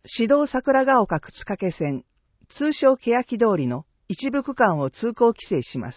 市道桜ヶ丘沓掛線、通称欅通りの一部区間を通行規制します。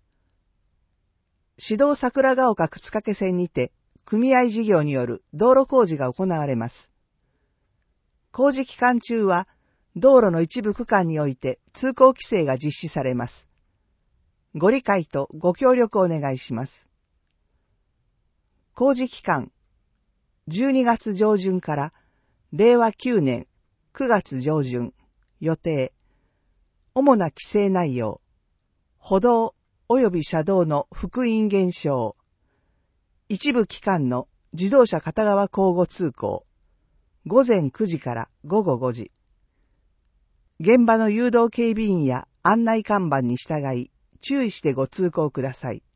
市道桜ヶ丘沓掛線にて、組合事業による道路工事が行われます。工事期間中は、道路の一部区間において通行規制が実施されます。ご理解とご協力をお願いします。工事期間、12月上旬から令和9年9月上旬予定。主な規制内容。歩道及び車道の幅員減少。一部期間の自動車片側交互通行。午前9時から午後5時。現場の誘導警備員や案内看板に従い、注意してご通行ください。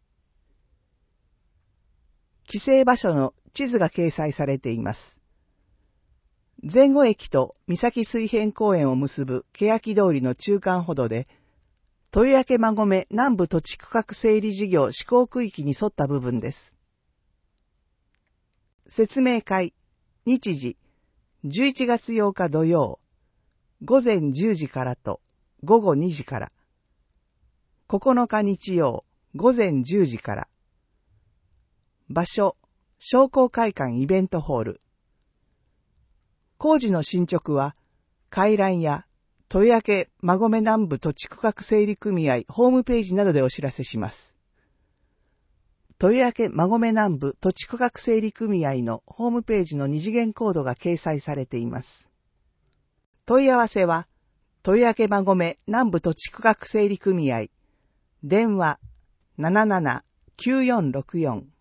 規制場所の地図が掲載されています。前後駅と三崎水辺公園を結ぶ欅通りの中間歩道で、豊明馬込南部土地区画整理事業施行区域に沿った部分です。説明会、日時、11月8日土曜、午前10時からと午後2時から。9日日曜、午前10時から。場所、商工会館イベントホール。工事の進捗は、回覧や豊明馬込南部土地区画整理組合ホームページなどでお知らせします。豊明馬込南部土地区画整理組合のホームページの二次元コードが掲載されています。問い合わせは、豊明馬込南部土地区画整理組合、電話 77-9464